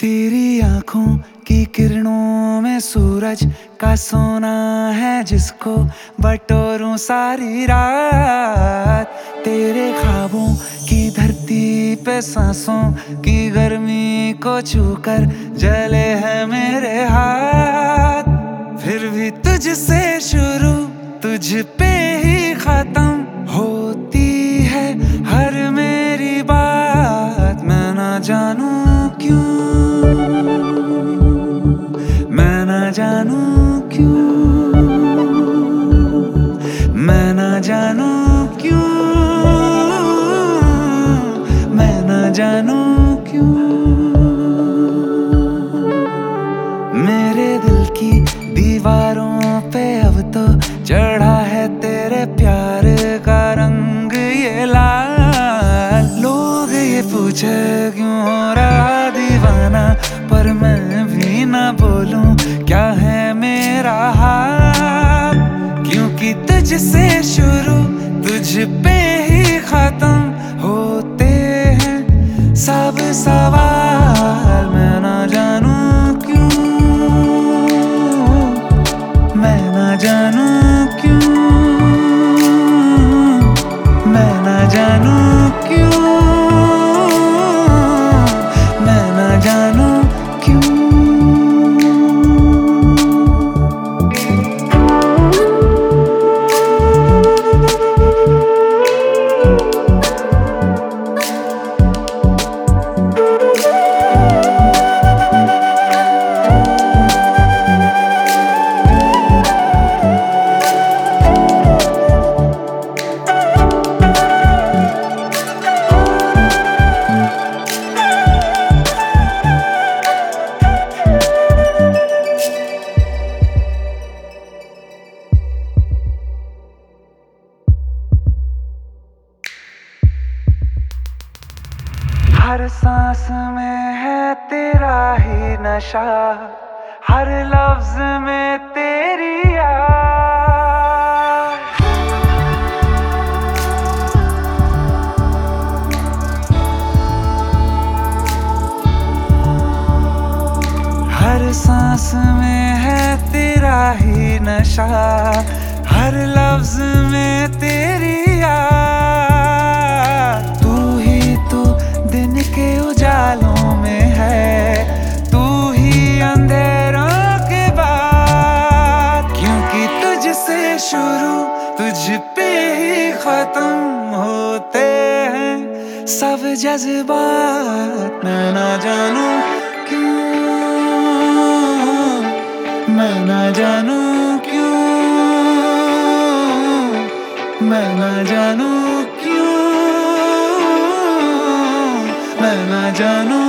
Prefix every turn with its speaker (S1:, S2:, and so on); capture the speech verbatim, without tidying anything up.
S1: तेरी आंखों की किरणों में सूरज का सोना है जिसको बटोरूं सारी रात। तेरे ख्वाबों की धरती पे सांसों की गर्मी को छूकर जले हैं मेरे हाथ। फिर भी तुझसे शुरू तुझ पे ही खत्म होती है हर मेरी बात। मैं ना जानू क्यों, मैं ना जानू क्यों, मैं ना जानू क्यों, मैं ना जानू क्यों। मेरे दिल की दीवारों पे अब तो चढ़ा है तेरे प्यार का रंग ये लाल। लोग ये पूछे क्यों हो रहा दीवाना, पर मैं भी ना बोलूं क्या है मेरा हाल। क्योंकि तुझसे शुरू तुझ पे ही खत्म होते हैं सब सवाल। मैं ना जानू क्यों, मैं ना जानू क्यों, मैं ना जानू क्यों, मैं ना जानू क्यों। हर सांस में है तेरा ही नशा, हर लफ्ज में तेरी याद। हर सांस में है तेरा ही नशा, हर लफ्ज में तेरी याद। तू ही तो दिन के उजालों में है, तू ही अंधेरों के बाद। क्योंकि तुझसे शुरू तुझ पे ही खत्म होते हैं सब जज्बात। मैं ना जानू क्यों, मैं ना जानू क्यों, मैं ना जानू क्यों, मैं ना जानू